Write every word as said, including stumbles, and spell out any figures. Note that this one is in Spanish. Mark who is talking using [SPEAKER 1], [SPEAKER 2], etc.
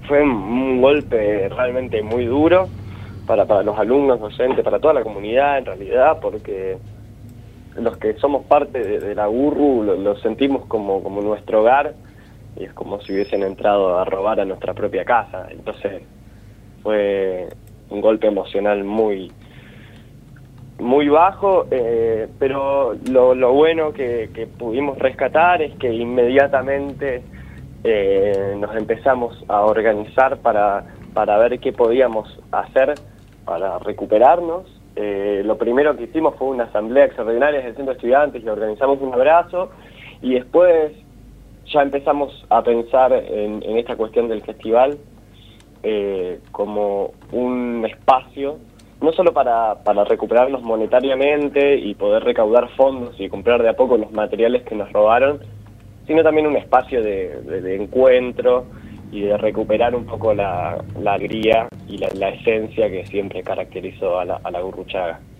[SPEAKER 1] fue un golpe realmente muy duro para, para los alumnos, docentes, para toda la comunidad en realidad, porque los que somos parte de, de la GURRU lo, lo sentimos como, como nuestro hogar, y es como si hubiesen entrado a robar a nuestra propia casa. Entonces fue un golpe emocional muy muy bajo, eh, pero lo, lo bueno que, que pudimos rescatar es que inmediatamente eh, nos empezamos a organizar para, para ver qué podíamos hacer para recuperarnos. Eh, lo primero que hicimos fue una asamblea extraordinaria del Centro de Estudiantes y organizamos un abrazo, y después ya empezamos a pensar en, en esta cuestión del festival eh, como un espacio no solo para, para recuperarnos monetariamente y poder recaudar fondos y comprar de a poco los materiales que nos robaron, sino también un espacio de, de, de encuentro y de recuperar un poco la, la alegría y la, la esencia que siempre caracterizó a la, a la Gurruchaga.